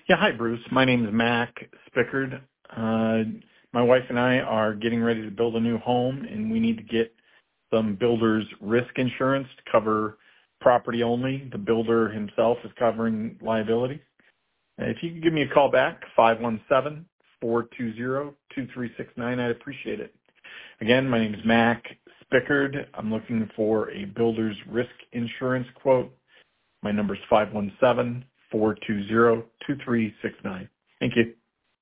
Yeah, hi, Bruce. My name is Mac Spickard. My wife and I are getting ready to build a new home, and we need to get some builder's risk insurance to cover property only. The builder himself is covering liability. If you could give me a call back, 517-420-2369, I'd appreciate it. Again, my name is Mac Spickard. I'm looking for a builder's risk insurance quote. My number is 517-420-2369. Thank you.